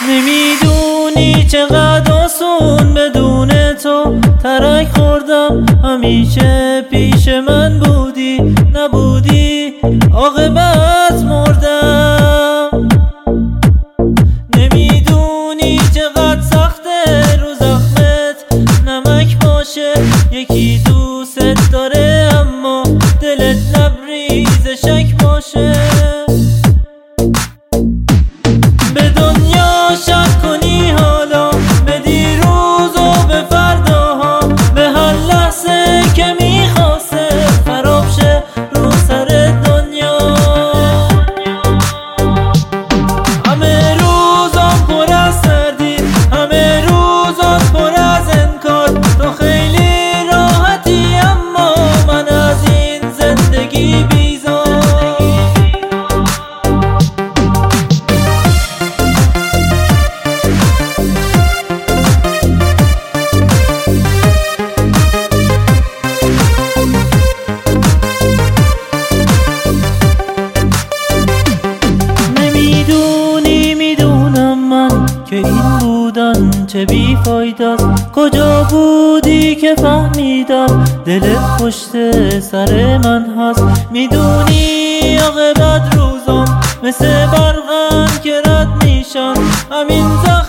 نمیدونی چقدر آسون بدون تو ترک خوردم، همیشه پیش من بودی، نبودی عاقبت مردم. نمیدونی چقدر سخته رو زخمت نمک باشه، یکی دوست داره اما دلت لبریز شک باشه. به دنیا شک کنی حالا، به دیروز و به فرداها، به هر لحظه که میخواسته خراب شه رو سر دنیا. همه روزان پر از تردید، همه روزان پر از انکار، تو خیلی راحتی اما من از این زندگی بیزار. که این بودن چه بیفایداست، کجا بودی که فهمیدم دلت پشت سر من هست. میدونی عاقبت روزم مثل برقن که رد میشن، همین